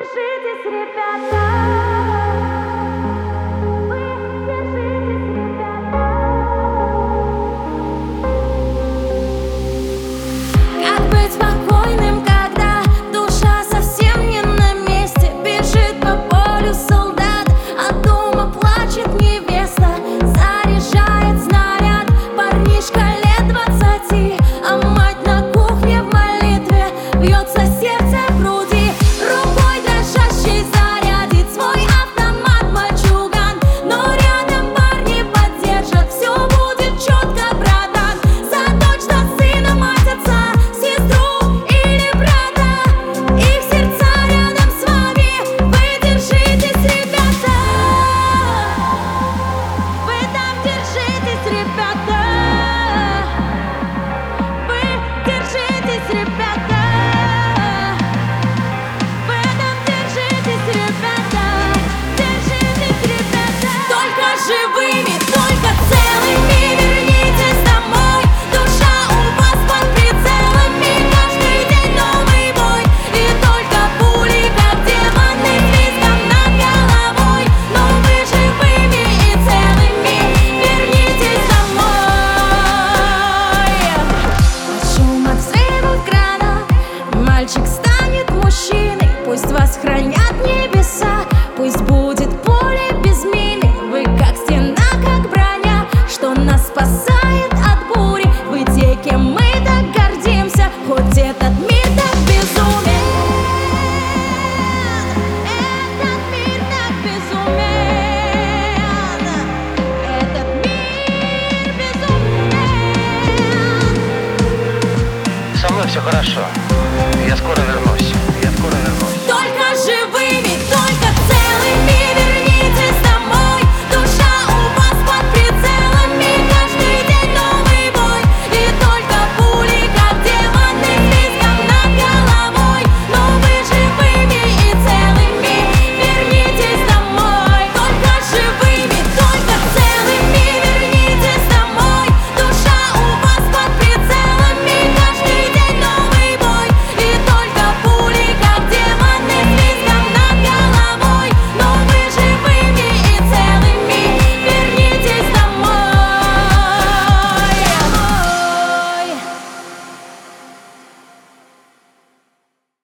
держитесь, ребята. Вы держитесь, ребята. Как быть спокойным, когда душа совсем не на месте? Бежит по полю солдат, а дома плачет невеста. Заряжает снаряд парнишка лет 20, а мать на кухне в молитве бьется сердце в груди. Рукой дрожащей зарядит свой автомат мальчуган, но рядом парни поддержат, все будет четко, братан. За дочь, за сына, мать, отца, сестру или брата, их сердца рядом с вами. Вы держитесь, ребята. Вы там держитесь, ребята. Вы держитесь, ребята. Вы там держитесь, ребята. Держитесь, ребята. Только живыми, только целыми вернитесь домой. Душа у вас под прицелами, каждый день новый бой. И только пули, как демоны, свистом над головой. Но вы живыми и целыми вернитесь домой. Под шум от взрывов гранат мальчик станет мужчиной. Пусть вас хранят небеса, пусть будет поле без мины. Вы как стена, как броня, что нас спасает от бури. Вы те, кем мы так гордимся, хоть этот мир так безумен. Этот мир так безумен. Этот мир безумен. Со мной все хорошо.